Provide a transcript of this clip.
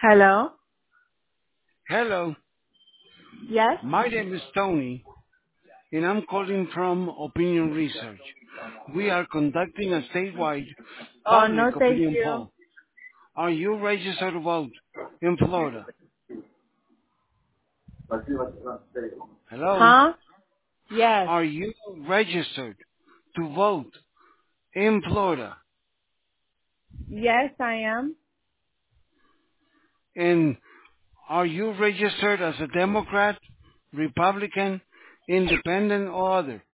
Hello? Hello, Yes? my name is Tony, and I'm calling from Opinion Research. We are conducting a statewide Oh, no, public thank opinion you. poll. Are you registered to vote in Florida? Hello? Huh? Yes. Are you registered to vote in Florida? Yes, I am. And are you registered as a Democrat, Republican, Independent, or other?